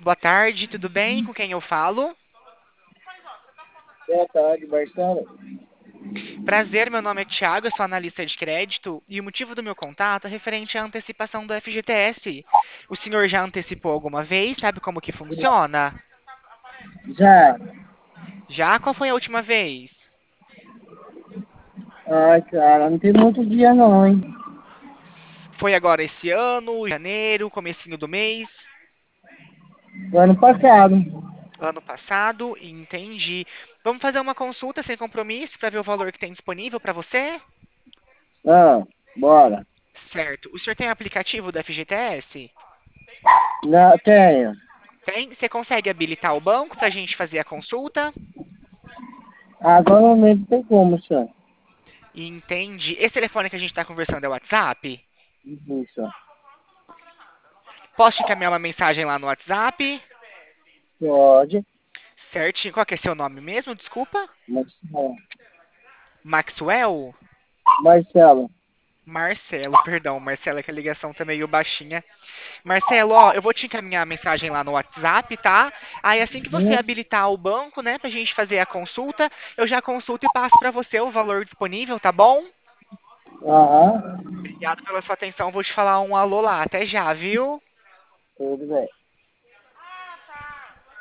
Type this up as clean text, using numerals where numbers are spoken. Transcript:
Boa tarde, tudo bem? Com quem eu falo? Boa tarde, Marcelo. Prazer, meu nome é Thiago, eu sou analista de crédito e o motivo do meu contato é referente à antecipação do FGTS. O senhor já antecipou alguma vez? Sabe como que funciona? Já. Já? Qual foi a última vez? Ai, cara, não tem muito dia não, hein? Foi agora esse ano, janeiro, comecinho do mês, Ano passado. ano passado? Entendi. Vamos fazer uma consulta sem compromisso para ver o valor que tem disponível para você? Ah, bora. Certo. O senhor tem aplicativo do FGTS? Não, tenho. Tem? Você consegue habilitar o banco para a gente fazer a consulta? Agora no momento tem como, senhor. Entendi. Esse telefone que a gente está conversando é o WhatsApp? Isso. Posso te encaminhar uma mensagem lá no WhatsApp? Pode. Certinho. Qual que é seu nome mesmo? Desculpa. Marcelo. Maxwell? Marcelo. Marcelo, perdão. Marcelo, é que a ligação tá meio baixinha. Marcelo, ó, eu vou te encaminhar a mensagem lá no WhatsApp, tá? Aí assim que você Uhum. habilitar o banco, né, pra gente fazer a consulta, eu já consulto e passo pra você o valor disponível, tá bom? Aham. Obrigado pela sua atenção. Vou te falar um alô lá. Até já, viu? Tudo bem.